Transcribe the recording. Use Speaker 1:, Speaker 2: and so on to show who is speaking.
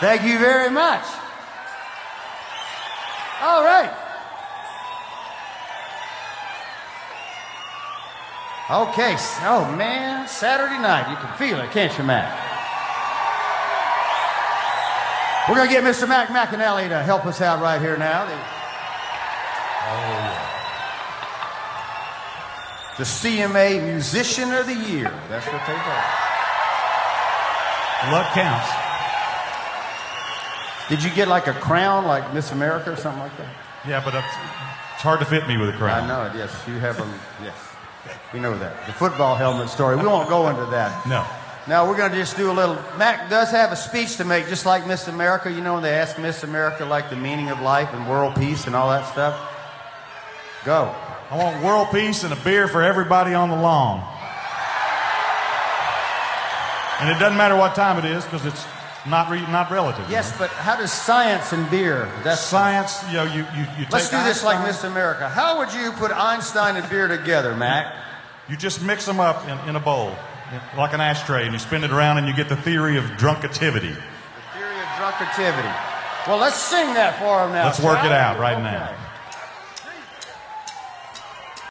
Speaker 1: Thank you very much. All right. Okay. Oh, man. Saturday night. You can feel it, can't you, Mac? We're going to get Mr. Mac McAnally to help us out right here now. The CMA Musician of the Year. That's what they got.
Speaker 2: Luck counts.
Speaker 1: Did you get like a crown like Miss America or something like that?
Speaker 2: Yeah, but it's hard to fit me with a crown.
Speaker 1: I know it, yes. You have them, yes. We know that. The football helmet story. We won't go into that.
Speaker 2: No.
Speaker 1: Now we're going to just do a little... Mac does have a speech to make, just like Miss America. You know when they ask Miss America, like, the meaning of life and world peace and all that stuff? Go.
Speaker 2: I want world peace and a beer for everybody on the lawn. And it doesn't matter what time it is, because it's not relative.
Speaker 1: Yes, but how does science and beer...
Speaker 2: That's science, you know, you take
Speaker 1: Let's do this
Speaker 2: Einstein,
Speaker 1: like Miss America. How would you put Einstein and beer together, Mac?
Speaker 2: You just mix them up in a bowl, like an ashtray, and you spin it around and you get the theory of drunkativity.
Speaker 1: The theory of drunkativity. Well, let's sing that for him now.
Speaker 2: Let's work it out right now.